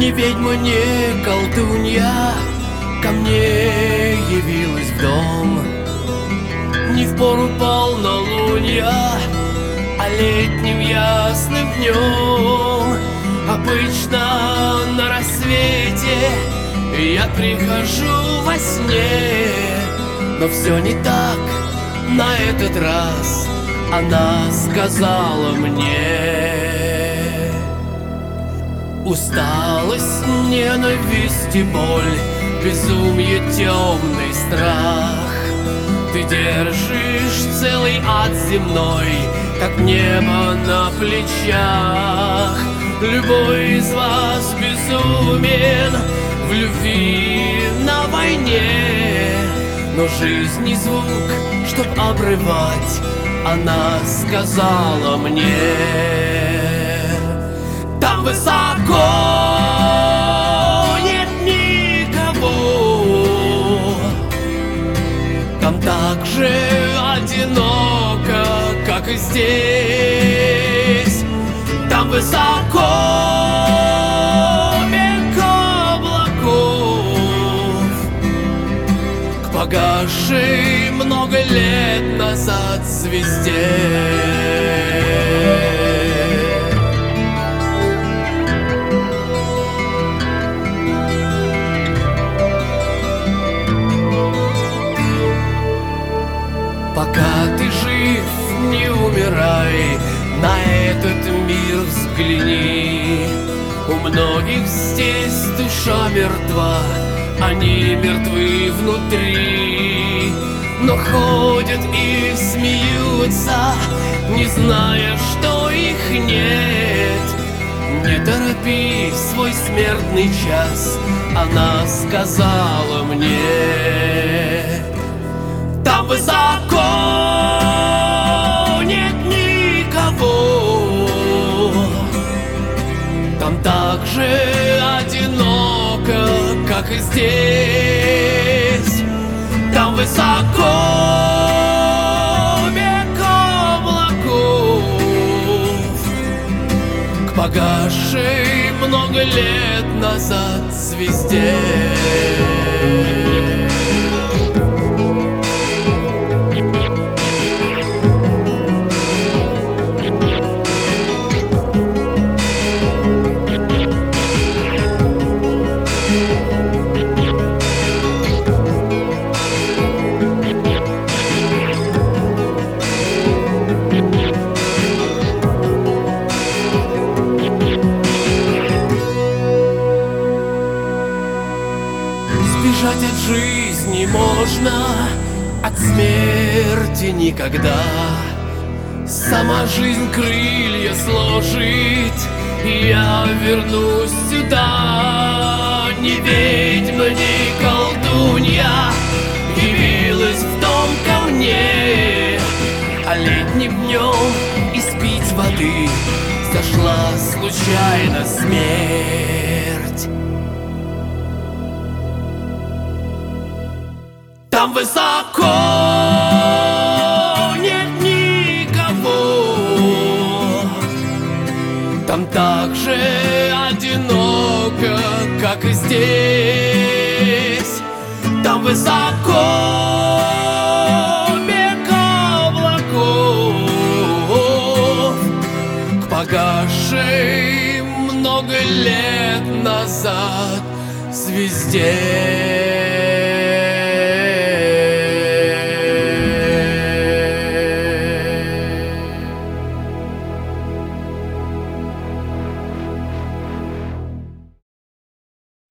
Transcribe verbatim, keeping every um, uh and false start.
Ни ведьма, ни колдунья ко мне явилась в дом. Не в пору полнолуния, а летним ясным днем. Обычно на рассвете я прихожу во сне, но все не так на этот раз. Она сказала мне: усталость, ненависть и боль, безумие, темный страх. Ты держишь целый ад земной, как небо на плечах. Любой из вас безумен в любви на войне, но жизнь не звук, чтоб обрывать. Она сказала мне: там высоко нет никого, там так же одиноко, как и здесь. Там высоко век облаков, к погасшей много лет назад звезде. Пока ты жив, не умирай, на этот мир взгляни. У многих здесь душа мертва, они мертвы внутри, но ходят и смеются, не зная, что их нет. Не торопи свой смертный час, она сказала мне. Там высоко нет никого, там так же одиноко, как и здесь. Там высоко век облаков, к погасшей много лет назад звезде. Сбежать от жизни можно, от смерти никогда. Сама жизнь крылья сложит, и я вернусь сюда. Ни ведьма, ни колдунья явилась в дом ко мне, а летним днем испить воды сошла случайно смерть. Там высоко нет никого, там так же одиноко, как и здесь. Там высоко век облаков, к погасшей много лет назад звезде.